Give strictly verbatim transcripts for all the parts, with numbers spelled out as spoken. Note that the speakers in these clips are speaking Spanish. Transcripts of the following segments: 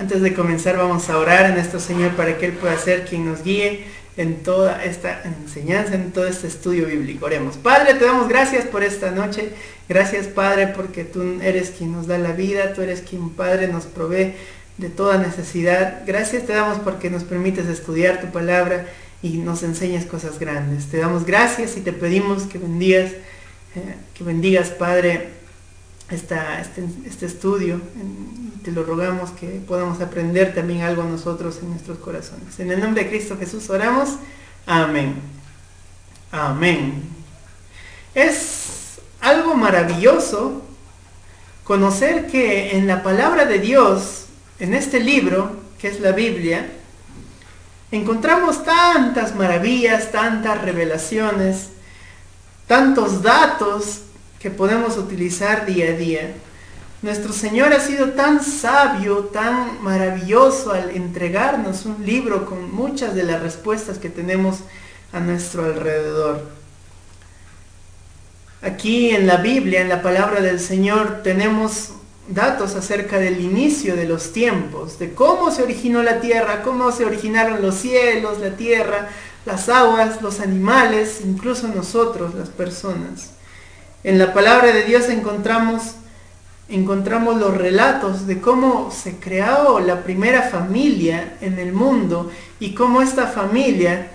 Antes de comenzar vamos a orar a nuestro Señor para que Él pueda ser quien nos guíe en toda esta enseñanza, en todo este estudio bíblico. Oremos. Padre, te damos gracias por esta noche. Gracias, Padre, porque tú eres quien nos da la vida, tú eres quien, Padre, nos provee de toda necesidad. Gracias te damos porque nos permites estudiar tu palabra y nos enseñas cosas grandes. Te damos gracias y te pedimos que bendigas, eh, que bendigas, Padre, esta, este, este estudio. Y te lo rogamos que podamos aprender también algo nosotros en nuestros corazones. En el nombre de Cristo Jesús oramos. Amén. Amén. Es algo maravilloso conocer que en la palabra de Dios, en este libro, que es la Biblia, encontramos tantas maravillas, tantas revelaciones, tantos datos que podemos utilizar día a día. Nuestro Señor ha sido tan sabio, tan maravilloso al entregarnos un libro con muchas de las respuestas que tenemos a nuestro alrededor. Aquí en la Biblia, en la palabra del Señor, tenemos datos acerca del inicio de los tiempos, de cómo se originó la tierra, cómo se originaron los cielos, la tierra, las aguas, los animales, incluso nosotros, las personas. En la palabra de Dios encontramos, encontramos los relatos de cómo se creó la primera familia en el mundo y cómo esta familia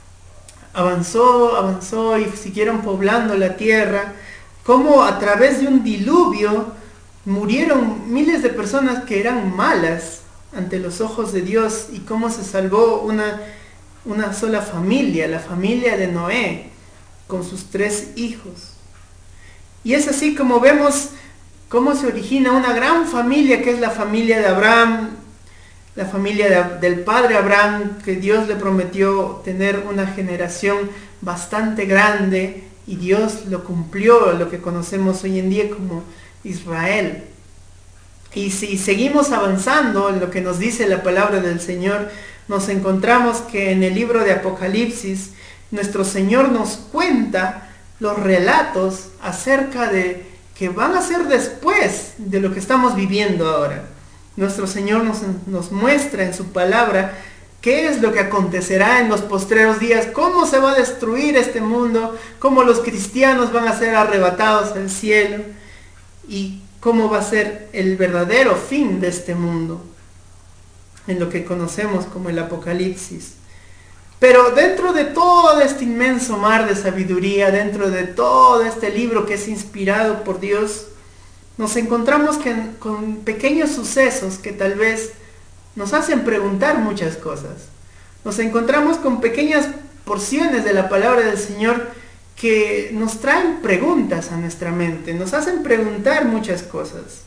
avanzó, avanzó y siguieron poblando la tierra, cómo a través de un diluvio murieron miles de personas que eran malas ante los ojos de Dios y cómo se salvó una, una sola familia, la familia de Noé, con sus tres hijos. Y es así como vemos cómo se origina una gran familia que es la familia de Abraham, la familia de, del padre Abraham, que Dios le prometió tener una generación bastante grande y Dios lo cumplió, lo que conocemos hoy en día como Israel. Y si seguimos avanzando en lo que nos dice la palabra del Señor, nos encontramos que en el libro de Apocalipsis nuestro Señor nos cuenta los relatos acerca de que van a ser después de lo que estamos viviendo ahora. Nuestro Señor nos, nos muestra en su palabra qué es lo que acontecerá en los postreros días, cómo se va a destruir este mundo, cómo los cristianos van a ser arrebatados al cielo y cómo va a ser el verdadero fin de este mundo, en lo que conocemos como el Apocalipsis. Pero dentro de todo este inmenso mar de sabiduría, dentro de todo este libro que es inspirado por Dios, nos encontramos que, con pequeños sucesos que tal vez nos hacen preguntar muchas cosas. Nos encontramos con pequeñas porciones de la palabra del Señor que nos traen preguntas a nuestra mente, nos hacen preguntar muchas cosas.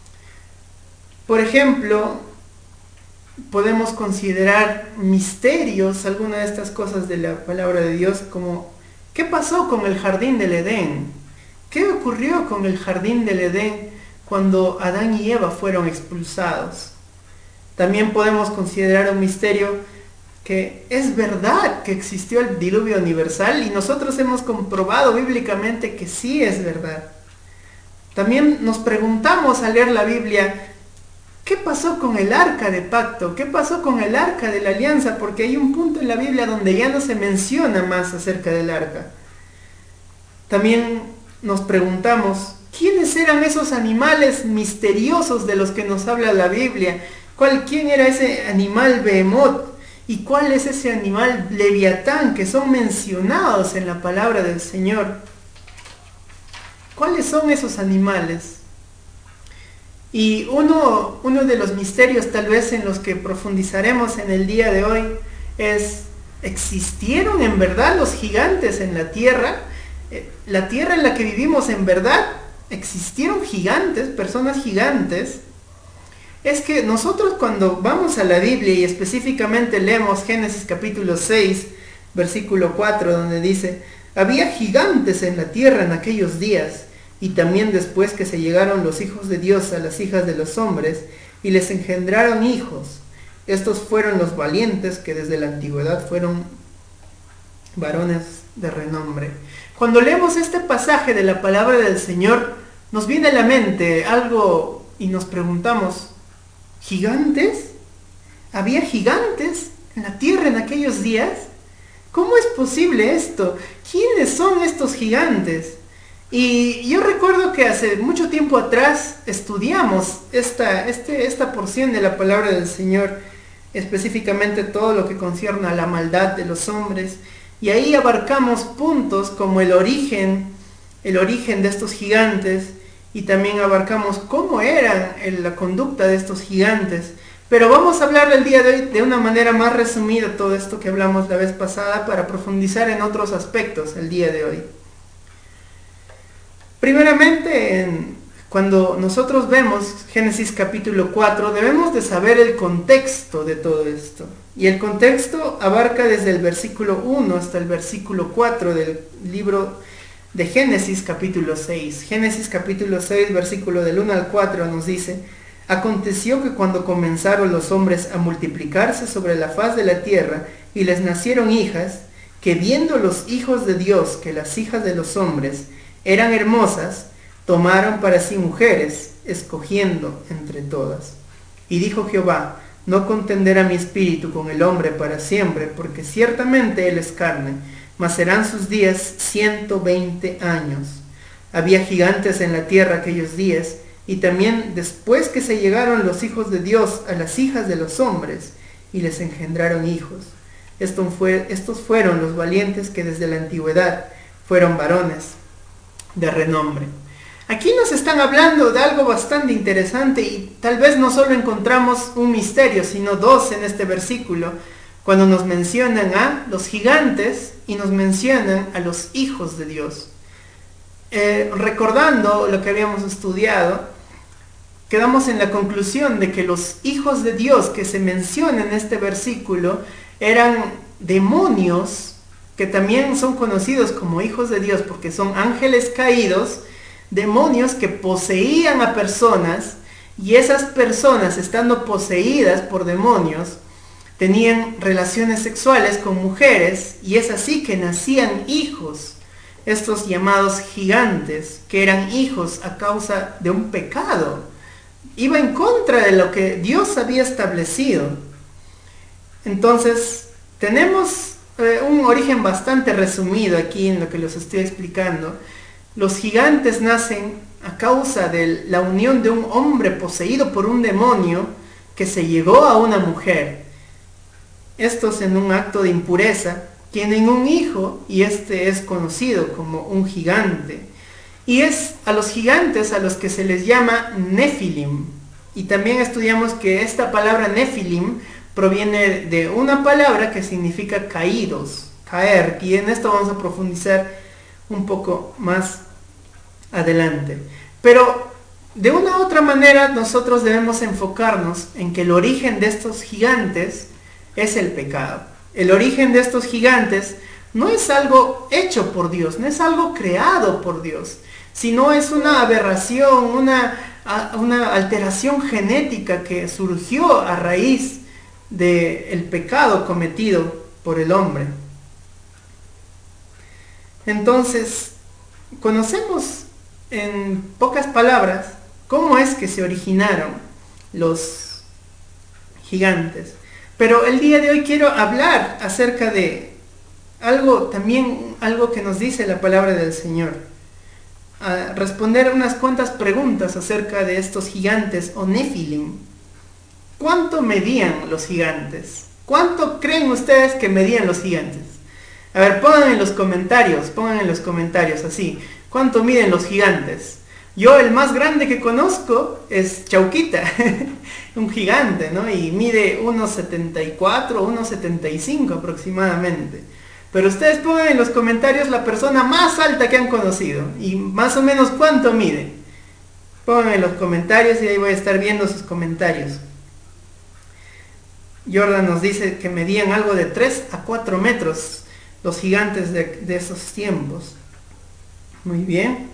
Por ejemplo, podemos considerar misterios, alguna de estas cosas de la palabra de Dios, como ¿qué pasó con el jardín del Edén? ¿Qué ocurrió con el jardín del Edén cuando Adán y Eva fueron expulsados? También podemos considerar un misterio que es verdad que existió el diluvio universal y nosotros hemos comprobado bíblicamente que sí es verdad. También nos preguntamos al leer la Biblia, ¿qué pasó con el arca de pacto? ¿Qué pasó con el arca de la alianza? Porque hay un punto en la Biblia donde ya no se menciona más acerca del arca. También nos preguntamos, ¿quiénes eran esos animales misteriosos de los que nos habla la Biblia? ¿Cuál, ¿Quién era ese animal Behemoth? ¿Y cuál es ese animal Leviatán que son mencionados en la palabra del Señor? ¿Cuáles son esos animales? Y uno, uno de los misterios tal vez en los que profundizaremos en el día de hoy es, ¿existieron en verdad los gigantes en la tierra? La tierra en la que vivimos, en verdad, ¿existieron gigantes, personas gigantes? Es que nosotros cuando vamos a la Biblia y específicamente leemos Génesis capítulo seis, versículo cuatro, donde dice, había gigantes en la tierra en aquellos días, y también después que se llegaron los hijos de Dios a las hijas de los hombres, y les engendraron hijos. Estos fueron los valientes que desde la antigüedad fueron varones de renombre. Cuando leemos este pasaje de la palabra del Señor, nos viene a la mente algo y nos preguntamos, ¿gigantes? ¿Había gigantes en la tierra en aquellos días? ¿Cómo es posible esto? ¿Quiénes son estos gigantes? Y yo recuerdo que hace mucho tiempo atrás estudiamos esta, este, esta porción de la palabra del Señor, específicamente todo lo que concierne a la maldad de los hombres, y ahí abarcamos puntos como el origen, el origen de estos gigantes, y también abarcamos cómo era la conducta de estos gigantes. Pero vamos a hablar el día de hoy de una manera más resumida todo esto que hablamos la vez pasada para profundizar en otros aspectos el día de hoy. Primeramente, en, cuando nosotros vemos Génesis capítulo cuatro, debemos de saber el contexto de todo esto. Y el contexto abarca desde el versículo uno hasta el versículo cuatro del libro de Génesis capítulo seis. Génesis capítulo seis, versículo del uno al cuatro nos dice: aconteció que cuando comenzaron los hombres a multiplicarse sobre la faz de la tierra y les nacieron hijas, que viendo los hijos de Dios que las hijas de los hombres eran hermosas, tomaron para sí mujeres, escogiendo entre todas. Y dijo Jehová: no contenderá mi espíritu con el hombre para siempre, porque ciertamente él es carne, mas serán sus días ciento veinte años. Había gigantes en la tierra aquellos días, y también después que se llegaron los hijos de Dios a las hijas de los hombres, y les engendraron hijos. Esto fue, estos fueron los valientes que desde la antigüedad fueron varones de renombre. Aquí nos están hablando de algo bastante interesante, y tal vez no solo encontramos un misterio, sino dos en este versículo, cuando nos mencionan a los gigantes y nos mencionan a los hijos de Dios. Eh, recordando lo que habíamos estudiado, quedamos en la conclusión de que los hijos de Dios que se mencionan en este versículo eran demonios, que también son conocidos como hijos de Dios porque son ángeles caídos, demonios que poseían a personas, y esas personas, estando poseídas por demonios, tenían relaciones sexuales con mujeres, y es así que nacían hijos, estos llamados gigantes, que eran hijos a causa de un pecado. Iba en contra de lo que Dios había establecido. Entonces, tenemos eh, un origen bastante resumido aquí en lo que les estoy explicando. Los gigantes nacen a causa de la unión de un hombre poseído por un demonio que se llegó a una mujer. Estos, en un acto de impureza, tienen un hijo, y este es conocido como un gigante. Y es a los gigantes a los que se les llama Nefilim. Y también estudiamos que esta palabra Nefilim proviene de una palabra que significa caídos, caer. Y en esto vamos a profundizar un poco más adelante. Pero de una u otra manera nosotros debemos enfocarnos en que el origen de estos gigantes es el pecado. El origen de estos gigantes no es algo hecho por Dios, no es algo creado por Dios, sino es una aberración, una, una alteración genética que surgió a raíz del pecado cometido por el hombre. Entonces, conocemos en pocas palabras cómo es que se originaron los gigantes. Pero el día de hoy quiero hablar acerca de algo también, algo que nos dice la palabra del Señor. A responder unas cuantas preguntas acerca de estos gigantes o Nefilim. ¿Cuánto medían los gigantes? ¿Cuánto creen ustedes que medían los gigantes? A ver, pongan en los comentarios, pongan en los comentarios así. ¿Cuánto miden los gigantes? Yo el más grande que conozco es Chauquita, un gigante, ¿no? Y mide uno setenta y cuatro, uno setenta y cinco aproximadamente. Pero ustedes pongan en los comentarios la persona más alta que han conocido y más o menos cuánto mide. Pongan en los comentarios y ahí voy a estar viendo sus comentarios. Jordan nos dice que medían algo de tres a cuatro metros los gigantes de, de esos tiempos. Muy bien.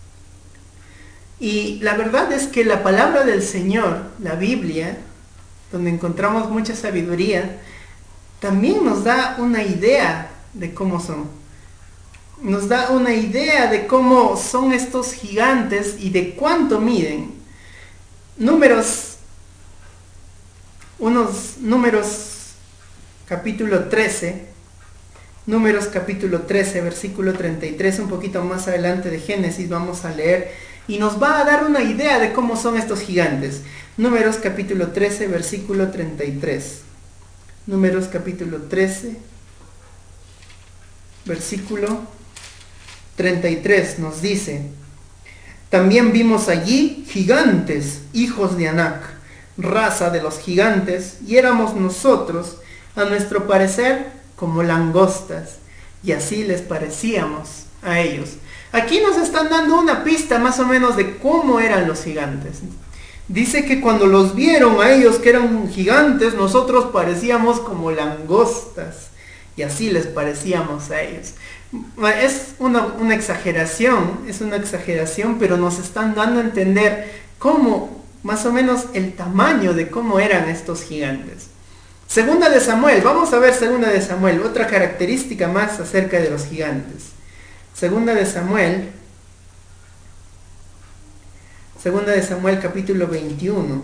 Y la verdad es que la palabra del Señor, la Biblia, donde encontramos mucha sabiduría, también nos da una idea de cómo son. Nos da una idea de cómo son estos gigantes y de cuánto miden. Números unos números capítulo trece, números capítulo trece, versículo treinta y tres, un poquito más adelante de Génesis, vamos a leer y nos va a dar una idea de cómo son estos gigantes. Números capítulo trece, versículo treinta y tres. Números capítulo trece, versículo treinta y tres nos dice: también vimos allí gigantes, hijos de Anac, raza de los gigantes, y éramos nosotros, a nuestro parecer, como langostas, y así les parecíamos a ellos. Aquí nos están dando una pista más o menos de cómo eran los gigantes. Dice que cuando los vieron a ellos que eran gigantes, nosotros parecíamos como langostas, y así les parecíamos a ellos. Es una, una exageración, es una exageración, pero nos están dando a entender cómo, más o menos el tamaño de cómo eran estos gigantes. Segunda de Samuel, vamos a ver Segunda de Samuel, otra característica más acerca de los gigantes. Segunda de Samuel, Segunda de Samuel capítulo veintiuno.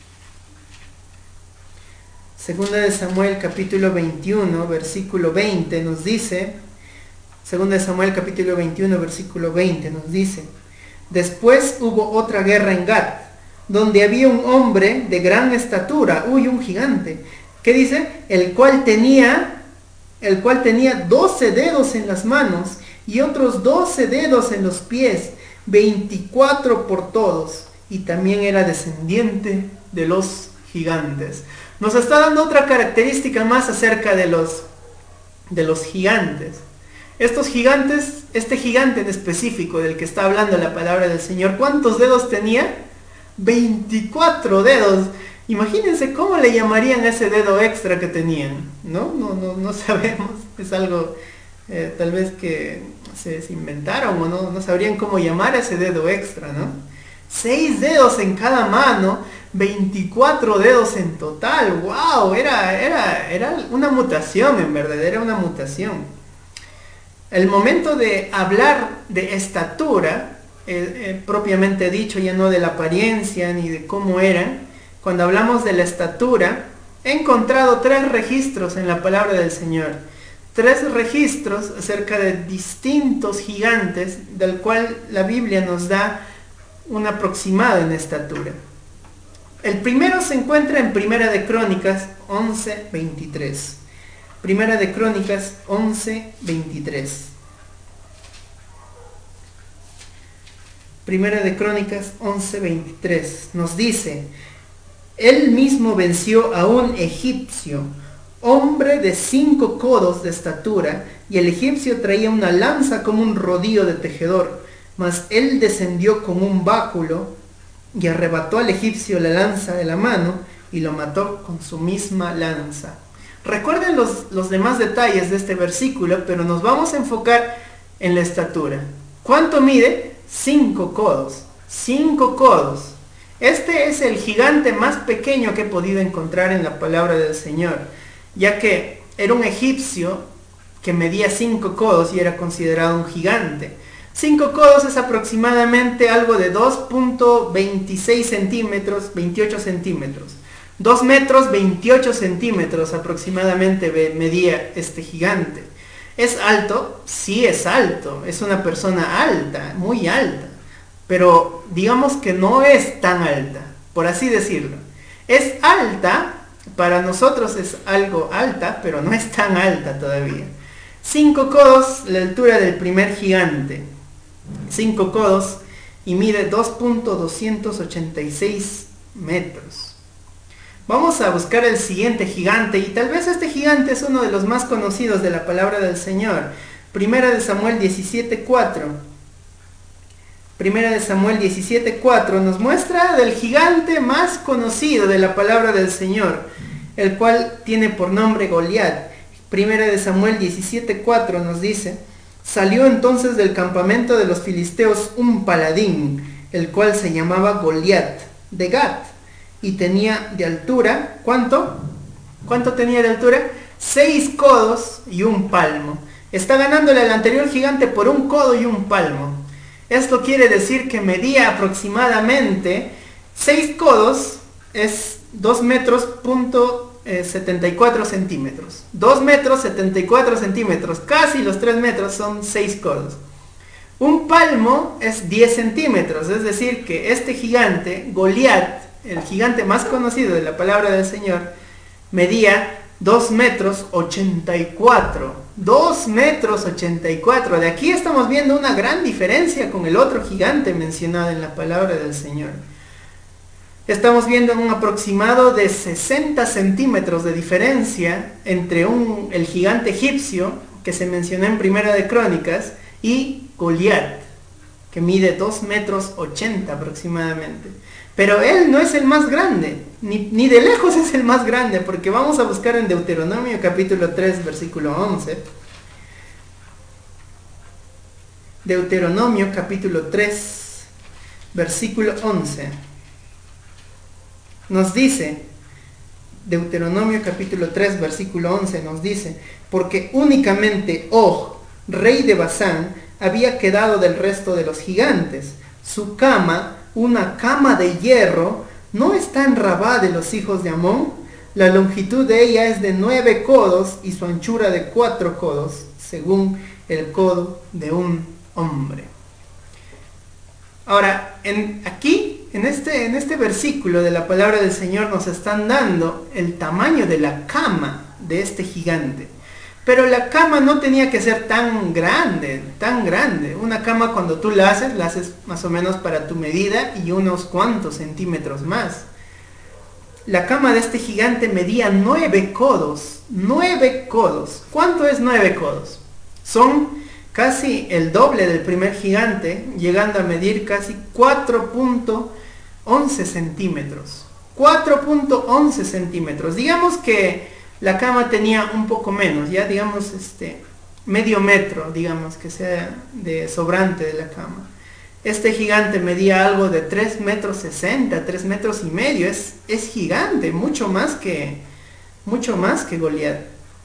Segunda de Samuel capítulo veintiuno, versículo veinte nos dice, Segunda de Samuel capítulo veintiuno, versículo veinte nos dice: después hubo otra guerra en Gat, donde había un hombre de gran estatura, uy, un gigante, ¿qué dice? El cual tenía, el cual tenía doce dedos en las manos y otros doce dedos en los pies, veinticuatro por todos, y también era descendiente de los gigantes. Nos está dando otra característica más acerca de los, de los gigantes. Estos gigantes, este gigante en específico del que está hablando la palabra del Señor, ¿cuántos dedos tenía? veinticuatro dedos. Imagínense cómo le llamarían a ese dedo extra que tenían. No, no, no, no sabemos. Es algo eh, tal vez que se, se inventaron o no, no sabrían cómo llamar a ese dedo extra, ¿no? Seis dedos en cada mano, veinticuatro dedos en total. ¡Wow! Era, era, era una mutación, en verdad, era una mutación. El momento de hablar de estatura, eh, eh, propiamente dicho, ya no de la apariencia ni de cómo eran, cuando hablamos de la estatura, he encontrado tres registros en la palabra del Señor. Tres registros acerca de distintos gigantes, del cual la Biblia nos da un aproximado en estatura. El primero se encuentra en Primera de Crónicas once veintitrés. Primera de Crónicas once veintitrés. Primera de Crónicas once veintitrés nos dice: él mismo venció a un egipcio, hombre de cinco codos de estatura, y el egipcio traía una lanza como un rodillo de tejedor, mas él descendió con un báculo y arrebató al egipcio la lanza de la mano y lo mató con su misma lanza. Recuerden los, los demás detalles de este versículo, pero nos vamos a enfocar en la estatura. ¿Cuánto mide? Cinco codos. Cinco codos. Este es el gigante más pequeño que he podido encontrar en la palabra del Señor, ya que era un egipcio que medía cinco codos y era considerado un gigante. Cinco codos es aproximadamente algo de dos punto veintiséis centímetros, veintiocho centímetros. dos metros veintiocho centímetros aproximadamente medía este gigante. ¿Es alto? Sí, es alto. Es una persona alta, muy alta. Pero digamos que no es tan alta, por así decirlo. Es alta, para nosotros es algo alta, pero no es tan alta todavía. Cinco codos, la altura del primer gigante. Cinco codos y mide dos punto doscientos ochenta y seis metros. Vamos a buscar el siguiente gigante, y tal vez este gigante es uno de los más conocidos de la palabra del Señor. Primera de Samuel diecisiete cuatro. Primera de Samuel diecisiete cuatro nos muestra del gigante más conocido de la palabra del Señor, el cual tiene por nombre Goliat. Primera de Samuel diecisiete cuatro nos dice: salió entonces del campamento de los filisteos un paladín, el cual se llamaba Goliat, de Gat, y tenía de altura, ¿cuánto? ¿Cuánto tenía de altura? Seis codos y un palmo. Está ganándole al anterior gigante por un codo y un palmo. Esto quiere decir que medía aproximadamente seis codos, es dos metros punto setenta y cuatro centímetros. dos metros setenta y cuatro centímetros, casi los tres metros, son seis codos. Un palmo es diez centímetros, es decir que este gigante, Goliat, el gigante más conocido de la palabra del Señor, medía dos metros ochenta y cuatro. dos metros ochenta y cuatro. De aquí estamos viendo una gran diferencia con el otro gigante mencionado en la palabra del Señor. Estamos viendo un aproximado de sesenta centímetros de diferencia entre un, el gigante egipcio, que se mencionó en Primera de Crónicas, y Goliat, que mide dos metros ochenta aproximadamente. Pero él no es el más grande, ni, ni de lejos es el más grande, porque vamos a buscar en Deuteronomio capítulo tres, versículo once. Deuteronomio capítulo tres, versículo once. Nos dice, Deuteronomio capítulo tres, versículo once nos dice, porque únicamente Og, rey de Basán, había quedado del resto de los gigantes. Su cama, una cama de hierro, ¿no está en Rabá de los hijos de Amón? La longitud de ella es de nueve codos y su anchura de cuatro codos, según el codo de un hombre. Ahora, en, aquí, en este, en este versículo de la palabra del Señor nos están dando el tamaño de la cama de este gigante. Pero la cama no tenía que ser tan grande, tan grande. Una cama cuando tú la haces, la haces más o menos para tu medida y unos cuantos centímetros más. La cama de este gigante medía nueve codos, nueve codos. ¿Cuánto es nueve codos? Son casi el doble del primer gigante, llegando a medir casi cuatro punto once centímetros. cuatro punto once centímetros. Digamos que la cama tenía un poco menos, ya digamos este medio metro, digamos que sea de sobrante de la cama. Este gigante medía algo de tres metros sesenta, tres metros y medio, es, es gigante, mucho más que, mucho más que Goliat.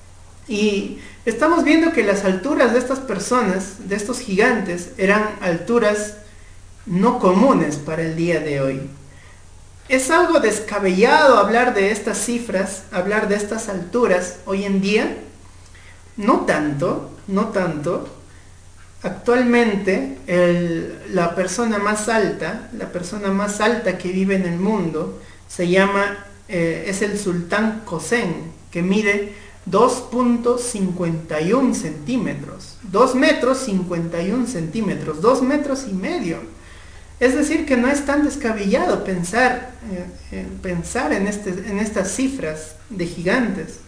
Y estamos viendo que las alturas de estas personas, de estos gigantes, eran alturas no comunes para el día de hoy. Es algo descabellado hablar de estas cifras, hablar de estas alturas hoy en día. No tanto, no tanto. Actualmente el, la persona más alta, la persona más alta que vive en el mundo, se llama, eh, es el sultán Qusén, que mide dos punto cincuenta y uno centímetros, dos metros cincuenta y uno centímetros, dos metros y medio. Es decir, que no es tan descabellado pensar, eh, eh, pensar en, este, en estas cifras de gigantes.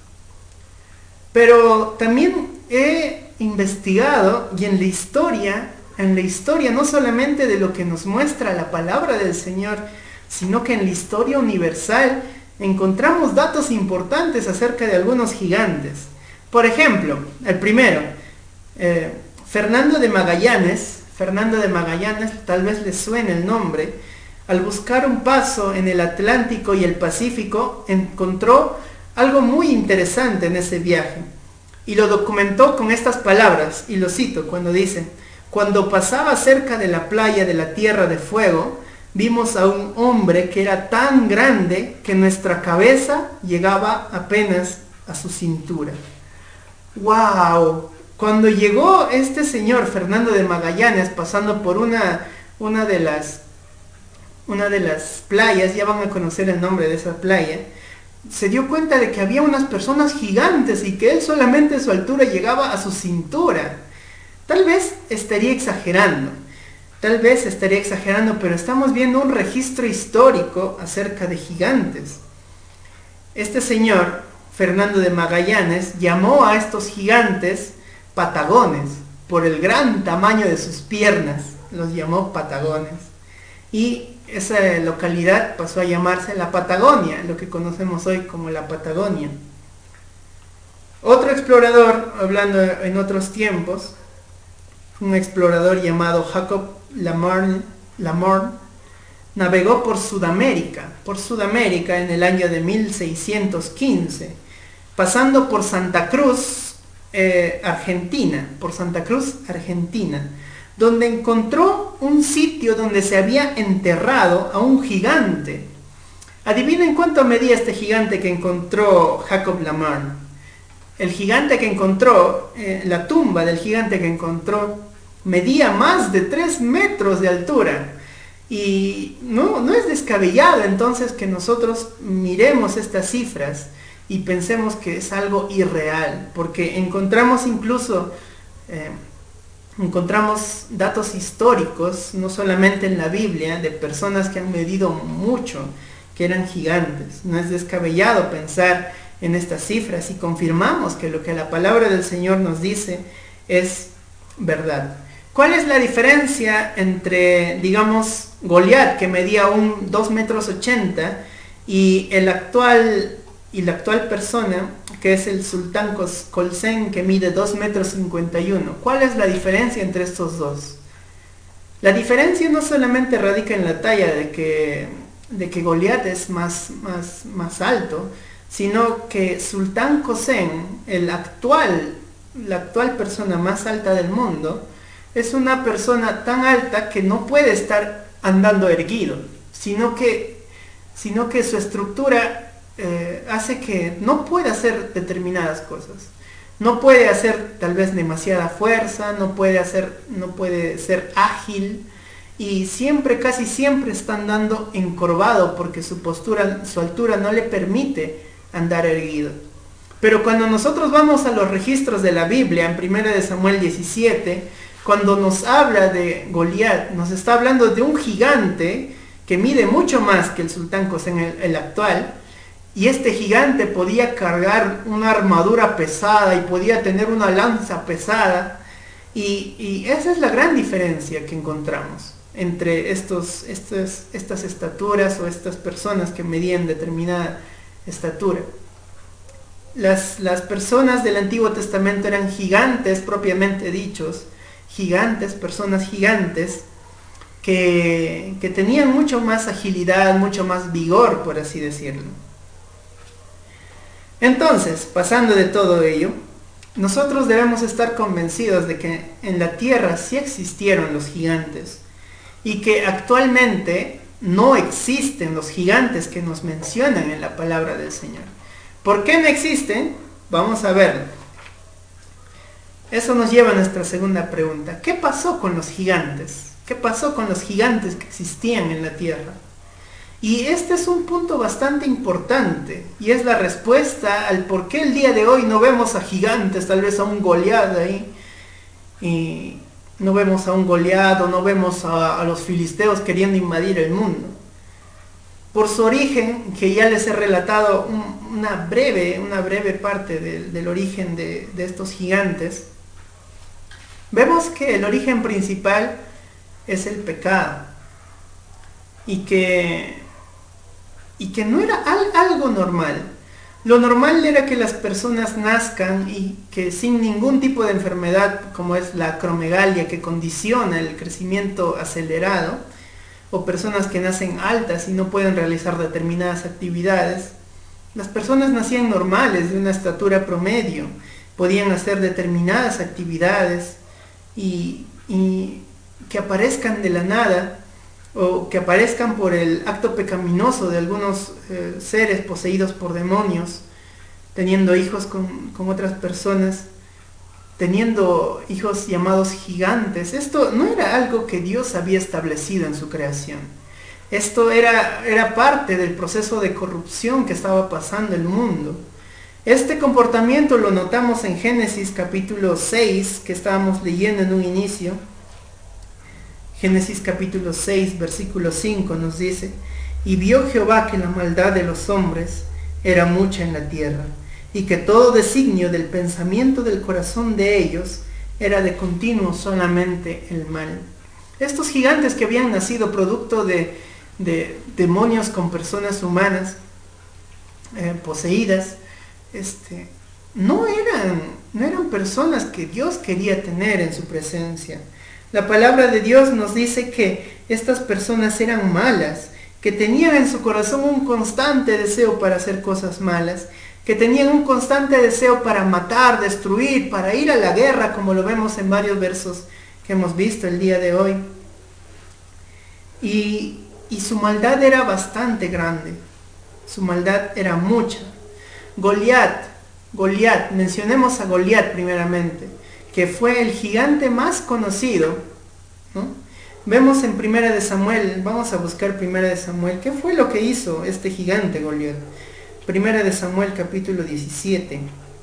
Pero también he investigado, y en la historia, en la historia no solamente de lo que nos muestra la palabra del Señor, sino que en la historia universal encontramos datos importantes acerca de algunos gigantes. Por ejemplo, el primero, eh, Fernando de Magallanes, Fernando de Magallanes, tal vez les suene el nombre, al buscar un paso en el Atlántico y el Pacífico, encontró algo muy interesante en ese viaje. Y lo documentó con estas palabras, y lo cito cuando dice: cuando pasaba cerca de la playa de la Tierra de Fuego, vimos a un hombre que era tan grande que nuestra cabeza llegaba apenas a su cintura. ¡Wow! Cuando llegó este señor Fernando de Magallanes pasando por una, una, de las, una de las playas, ya van a conocer el nombre de esa playa, se dio cuenta de que había unas personas gigantes y que él solamente su altura llegaba a su cintura. Tal vez estaría exagerando, tal vez estaría exagerando, pero estamos viendo un registro histórico acerca de gigantes. Este señor, Fernando de Magallanes, llamó a estos gigantes patagones, por el gran tamaño de sus piernas, los llamó patagones. Y esa localidad pasó a llamarse la Patagonia, lo que conocemos hoy como la Patagonia. Otro explorador, hablando en otros tiempos, un explorador llamado Jacob Lamarne, Lamarne, navegó por Sudamérica, por Sudamérica en el año de mil seiscientos quince, pasando por Santa Cruz, Eh, Argentina, por Santa Cruz, Argentina, donde encontró un sitio donde se había enterrado a un gigante. Adivinen cuánto medía este gigante que encontró Jacob Lamar. El gigante que encontró, eh, la tumba del gigante que encontró, medía más de tres metros de altura. Y no, no es descabellado entonces que nosotros miremos estas cifras y pensemos que es algo irreal, porque encontramos incluso, eh, encontramos datos históricos, no solamente en la Biblia, de personas que han medido mucho, que eran gigantes. No es descabellado pensar en estas cifras y confirmamos que lo que la palabra del Señor nos dice es verdad. ¿Cuál es la diferencia entre, digamos, Goliat, que medía un dos metros ochenta, y el actual y la actual persona, que es el sultán Colsen, que mide dos metros cincuenta y uno? ¿Cuál es la diferencia entre estos dos? La diferencia no solamente radica en la talla, de que, de que Goliat es más, más, más alto, sino que Sultán Colsen, el actual, la actual persona más alta del mundo, es una persona tan alta que no puede estar andando erguido, sino que, sino que su estructura eh, hace que no pueda hacer determinadas cosas. No puede hacer tal vez demasiada fuerza, no puede, hacer, no puede ser ágil, y siempre, casi siempre está andando encorvado porque su postura, su altura no le permite andar erguido. Pero cuando nosotros vamos a los registros de la Biblia, en primera de Samuel diecisiete, cuando nos habla de Goliat, nos está hablando de un gigante que mide mucho más que el sultán Colsen, el, el actual, y este gigante podía cargar una armadura pesada y podía tener una lanza pesada, y, y esa es la gran diferencia que encontramos entre estos, estos, estas estaturas o estas personas que medían determinada estatura. Las, las personas del Antiguo Testamento eran gigantes propiamente dichos, gigantes, personas gigantes, que, que tenían mucho más agilidad, mucho más vigor, por así decirlo. Entonces, pasando de todo ello, nosotros debemos estar convencidos de que en la tierra sí existieron los gigantes, y que actualmente no existen los gigantes que nos mencionan en la palabra del Señor. ¿Por qué no existen? Vamos a verlo. Eso nos lleva a nuestra segunda pregunta. ¿Qué pasó con los gigantes? ¿Qué pasó con los gigantes que existían en la tierra? Y este es un punto bastante importante, y es la respuesta al por qué el día de hoy no vemos a gigantes, tal vez a un Goliat ahí, y no vemos a un Goliat, o no vemos a, a los filisteos queriendo invadir el mundo. Por su origen, que ya les he relatado un, una, breve, una breve parte de, del origen de, de estos gigantes, vemos que el origen principal es el pecado, y que, y que no era al, algo normal. Lo normal era que las personas nazcan y que sin ningún tipo de enfermedad, como es la acromegalia, que condiciona el crecimiento acelerado, o personas que nacen altas y no pueden realizar determinadas actividades. Las personas nacían normales, de una estatura promedio, podían hacer determinadas actividades, y, y que aparezcan de la nada, o que aparezcan por el acto pecaminoso de algunos eh, seres poseídos por demonios, teniendo hijos con, con otras personas, teniendo hijos llamados gigantes. Esto no era algo que Dios había establecido en su creación. Esto era, era parte del proceso de corrupción que estaba pasando el mundo. Este comportamiento lo notamos en Génesis capítulo seis, que estábamos leyendo en un inicio. Génesis capítulo seis, versículo cinco nos dice: y vio Jehová que la maldad de los hombres era mucha en la tierra, y que todo designio del pensamiento del corazón de ellos era de continuo solamente el mal. Estos gigantes que habían nacido producto de, de demonios con personas humanas eh, poseídas, este, no eran, no eran personas que Dios quería tener en su presencia. La palabra de Dios nos dice que estas personas eran malas, que tenían en su corazón un constante deseo para hacer cosas malas, que tenían un constante deseo para matar, destruir, para ir a la guerra, como lo vemos en varios versos que hemos visto el día de hoy. Y, y su maldad era bastante grande. su maldad era mucha. Goliat, Goliat, mencionemos a Goliat primeramente, que fue el gigante más conocido, ¿no? Vemos en Primera de Samuel, vamos a buscar Primera de Samuel, ¿qué fue lo que hizo este gigante Goliat? Primera de Samuel capítulo diecisiete.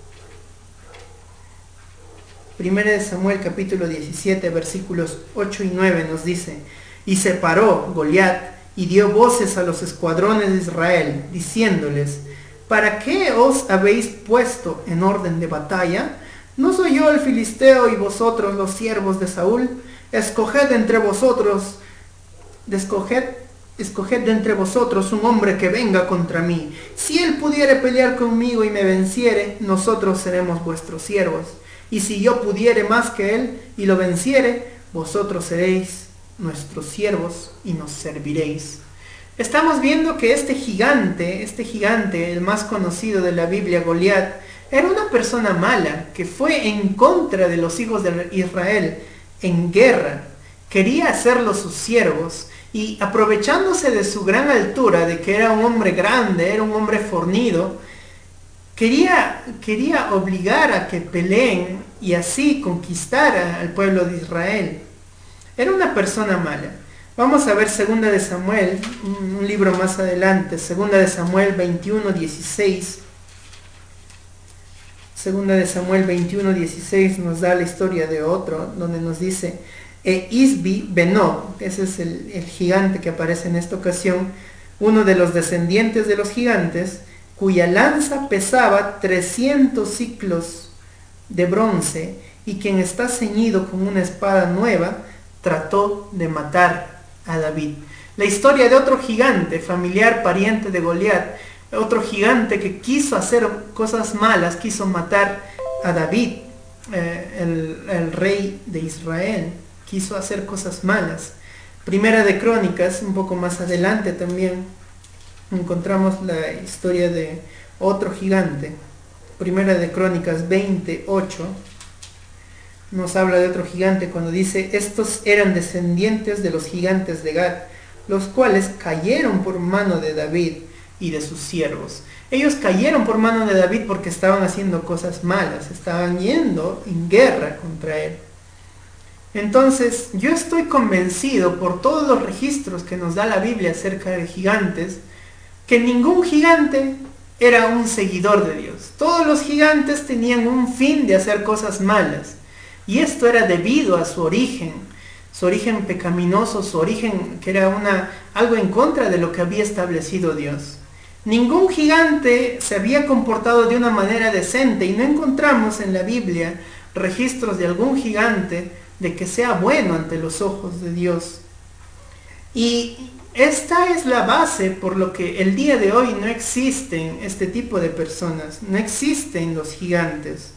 Primera de Samuel capítulo diecisiete, versículos ocho y nueve nos dice: y se paró Goliat y dio voces a los escuadrones de Israel, diciéndoles: ¿para qué os habéis puesto en orden de batalla? ¿No soy yo el filisteo y vosotros los siervos de Saúl? Escoged entre vosotros, escoged, escoged de entre vosotros un hombre que venga contra mí. Si él pudiere pelear conmigo y me venciere, nosotros seremos vuestros siervos. Y si yo pudiere más que él y lo venciere, vosotros seréis nuestros siervos y nos serviréis. Estamos viendo que este gigante, este gigante, el más conocido de la Biblia, Goliat, era una persona mala que fue en contra de los hijos de Israel en guerra. Quería hacerlos sus siervos y, aprovechándose de su gran altura, de que era un hombre grande, era un hombre fornido, quería, quería obligar a que peleen y así conquistar al pueblo de Israel. Era una persona mala. Vamos a ver Segunda de Samuel, un libro más adelante, Segunda de Samuel veintiuno, dieciséis. Segunda de Samuel veintiuno, dieciséis nos da la historia de otro, donde nos dice: e Isbi Benob, ese es el, el gigante que aparece en esta ocasión, uno de los descendientes de los gigantes, cuya lanza pesaba trescientos siclos de bronce, y quien está ceñido con una espada nueva, trató de matar a David. La historia de otro gigante, familiar, pariente de Goliat, otro gigante que quiso hacer cosas malas, quiso matar a David, eh, el, el rey de Israel, quiso hacer cosas malas. Primera de Crónicas, un poco más adelante también, encontramos la historia de otro gigante. Primera de Crónicas veintiocho nos habla de otro gigante cuando dice: estos eran descendientes de los gigantes de Gad, los cuales cayeron por mano de David y de sus siervos. Ellos cayeron por mano de David porque estaban haciendo cosas malas, estaban yendo en guerra contra él. Entonces, yo estoy convencido por todos los registros que nos da la Biblia acerca de gigantes, que ningún gigante era un seguidor de Dios. Todos los gigantes tenían un fin de hacer cosas malas. Y esto era debido a su origen, su origen pecaminoso, su origen que era una, algo en contra de lo que había establecido Dios. Ningún gigante se había comportado de una manera decente y no encontramos en la Biblia registros de algún gigante de que sea bueno ante los ojos de Dios. Y esta es la base por lo que el día de hoy no existen este tipo de personas, no existen los gigantes.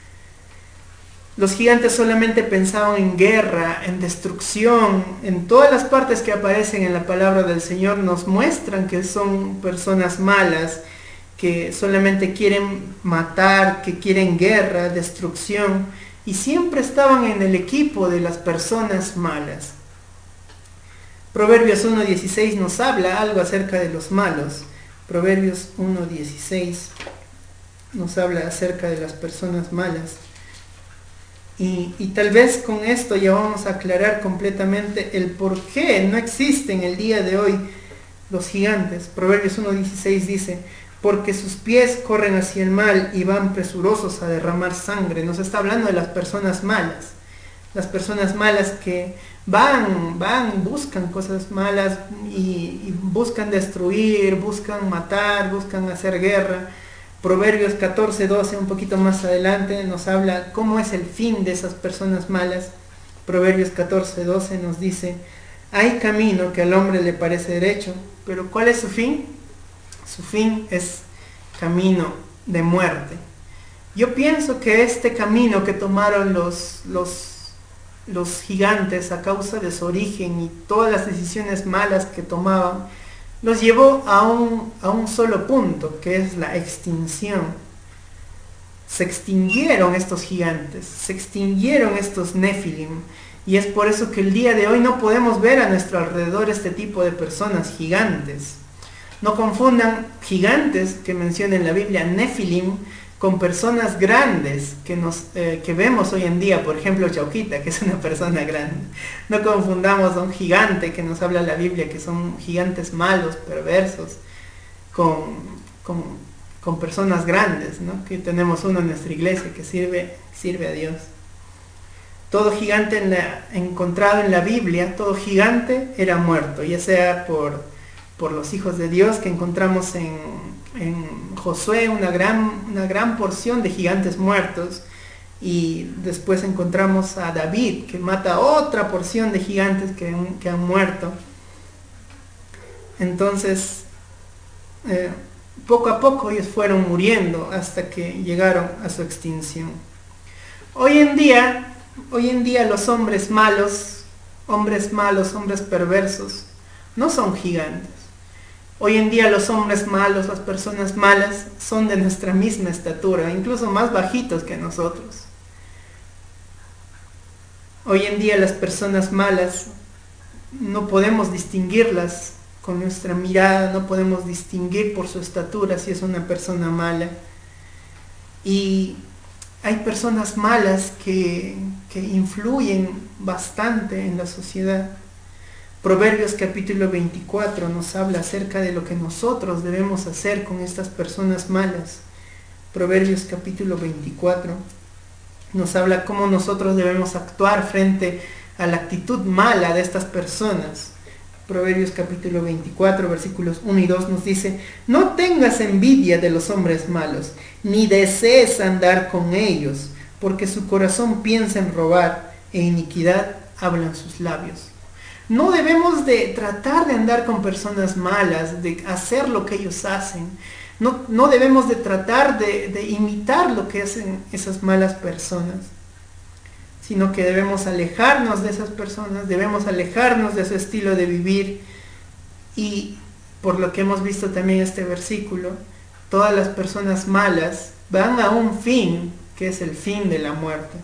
Los gigantes solamente pensaban en guerra, en destrucción. En todas las partes que aparecen en la palabra del Señor nos muestran que son personas malas, que solamente quieren matar, que quieren guerra, destrucción, y siempre estaban en el equipo de las personas malas. Proverbios uno dieciséis nos habla algo acerca de los malos. Proverbios uno dieciséis nos habla acerca de las personas malas. Y, y tal vez con esto ya vamos a aclarar completamente el por qué no existen el día de hoy los gigantes. Proverbios uno dieciséis dice: porque sus pies corren hacia el mal y van presurosos a derramar sangre. Nos está hablando de las personas malas. Las personas malas que van, van, buscan cosas malas y, y buscan destruir, buscan matar, buscan hacer guerra. Proverbios catorce, doce, un poquito más adelante, nos habla cómo es el fin de esas personas malas. Proverbios catorce, doce nos dice: hay camino que al hombre le parece derecho, pero ¿cuál es su fin? Su fin es camino de muerte. Yo pienso que este camino que tomaron los, los, los gigantes a causa de su origen y todas las decisiones malas que tomaban, los llevó a un, a un solo punto, que es la extinción. Se extinguieron estos gigantes, se extinguieron estos Nefilim, y es por eso que el día de hoy no podemos ver a nuestro alrededor este tipo de personas gigantes. No confundan gigantes que menciona en la Biblia, Nefilim, con personas grandes que, nos, eh, que vemos hoy en día, por ejemplo Chauquita, que es una persona grande. No confundamos a un gigante que nos habla la Biblia, que son gigantes malos, perversos, con, con, con personas grandes, ¿no? Que tenemos uno en nuestra iglesia que sirve, sirve a Dios. Todo gigante en la, encontrado en la Biblia, todo gigante era muerto, ya sea por, por los hijos de Dios que encontramos en, en Josué, una gran, una gran porción de gigantes muertos, y después encontramos a David que mata otra porción de gigantes que, que han muerto. Entonces, eh, poco a poco ellos fueron muriendo hasta que llegaron a su extinción. Hoy en día, Hoy en día los hombres malos, hombres malos, hombres perversos, no son gigantes. Hoy en día los hombres malos, las personas malas, son de nuestra misma estatura, incluso más bajitos que nosotros. Hoy en día las personas malas no podemos distinguirlas con nuestra mirada, no podemos distinguir por su estatura si es una persona mala. Y hay personas malas que, que influyen bastante en la sociedad. Proverbios capítulo veinticuatro nos habla acerca de lo que nosotros debemos hacer con estas personas malas. Proverbios capítulo veinticuatro nos habla cómo nosotros debemos actuar frente a la actitud mala de estas personas. Proverbios capítulo veinticuatro, versículos uno y dos nos dice: no tengas envidia de los hombres malos, ni desees andar con ellos, porque su corazón piensa en robar, e iniquidad hablan sus labios. No debemos de tratar de andar con personas malas, de hacer lo que ellos hacen. No, no debemos de tratar de, de imitar lo que hacen esas malas personas, sino que debemos alejarnos de esas personas, debemos alejarnos de su estilo de vivir. Y por lo que hemos visto también este versículo, todas las personas malas van a un fin, que es el fin de la muerte.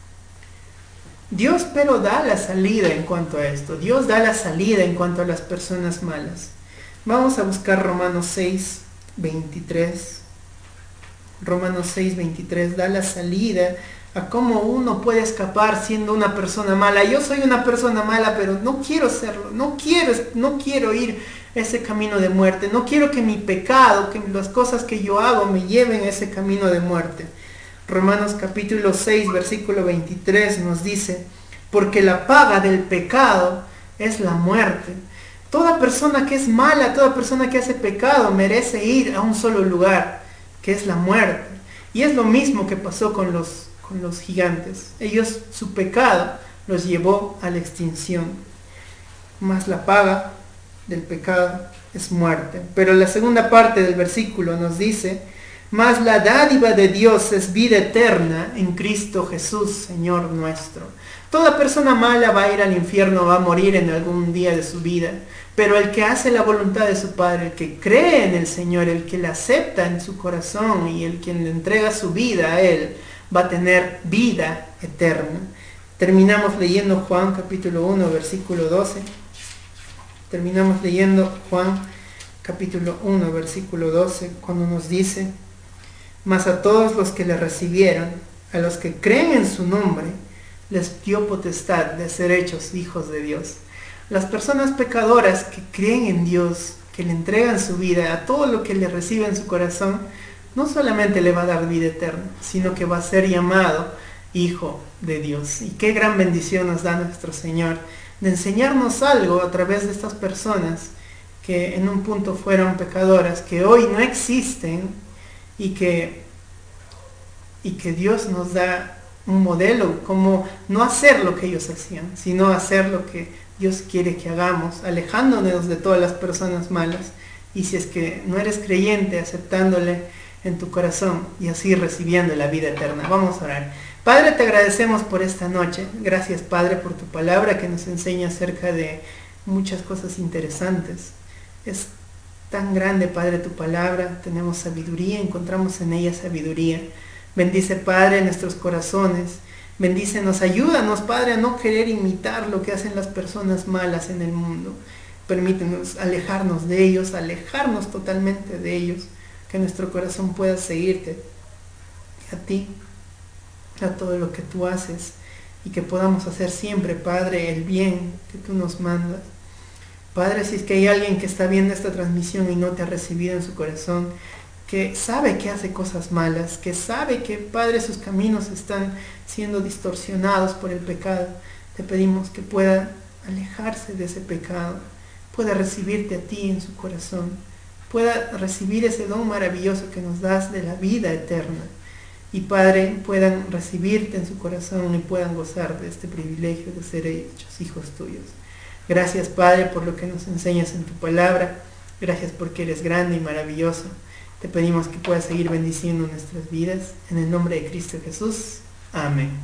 Dios pero da la salida en cuanto a esto, Dios da la salida en cuanto a las personas malas. Vamos a buscar Romanos seis, veintitrés. Romanos seis, veintitrés da la salida a cómo uno puede escapar siendo una persona mala. Yo soy una persona mala, pero no quiero serlo, no quiero, no quiero ir ese camino de muerte, no quiero que mi pecado, que las cosas que yo hago me lleven a ese camino de muerte. Romanos capítulo seis, versículo veintitrés nos dice: porque la paga del pecado es la muerte. Toda persona que es mala, toda persona que hace pecado merece ir a un solo lugar, que es la muerte. Y es lo mismo que pasó con los con los gigantes. Ellos, su pecado los llevó a la extinción. Mas la paga del pecado es muerte. Pero la segunda parte del versículo nos dice: mas la dádiva de Dios es vida eterna en Cristo Jesús, Señor nuestro. Toda persona mala va a ir al infierno, va a morir en algún día de su vida. Pero el que hace la voluntad de su Padre, el que cree en el Señor, el que le acepta en su corazón y el quien le entrega su vida a Él, va a tener vida eterna. Terminamos leyendo Juan capítulo uno, versículo doce. Terminamos leyendo Juan capítulo uno, versículo doce, cuando nos dice: mas a todos los que le recibieron, a los que creen en su nombre, les dio potestad de ser hechos hijos de Dios. Las personas pecadoras que creen en Dios, que le entregan su vida a todo lo que le recibe en su corazón, no solamente le va a dar vida eterna, sino que va a ser llamado hijo de Dios. Y qué gran bendición nos da nuestro Señor de enseñarnos algo a través de estas personas que en un punto fueron pecadoras, que hoy no existen, y que, y que Dios nos da un modelo, como no hacer lo que ellos hacían, sino hacer lo que Dios quiere que hagamos, alejándonos de todas las personas malas. Y si es que no eres creyente, aceptándole en tu corazón y así recibiendo la vida eterna. Vamos a orar. Padre, te agradecemos por esta noche. Gracias, Padre, por tu palabra que nos enseña acerca de muchas cosas interesantes. Es tan grande, Padre, tu palabra. Tenemos sabiduría, encontramos en ella sabiduría. Bendice, Padre, nuestros corazones. Bendícenos, ayúdanos, Padre, a no querer imitar lo que hacen las personas malas en el mundo. Permítenos alejarnos de ellos, alejarnos totalmente de ellos, que nuestro corazón pueda seguirte a ti, a todo lo que tú haces, y que podamos hacer siempre, Padre, el bien que tú nos mandas. Padre, si es que hay alguien que está viendo esta transmisión y no te ha recibido en su corazón, que sabe que hace cosas malas, que sabe que, Padre, sus caminos están siendo distorsionados por el pecado, te pedimos que pueda alejarse de ese pecado, pueda recibirte a ti en su corazón, pueda recibir ese don maravilloso que nos das de la vida eterna. Y Padre, puedan recibirte en su corazón y puedan gozar de este privilegio de ser hechos hijos tuyos. Gracias, Padre, por lo que nos enseñas en tu palabra. Gracias porque eres grande y maravilloso. Te pedimos que puedas seguir bendiciendo nuestras vidas. En el nombre de Cristo Jesús. Amén.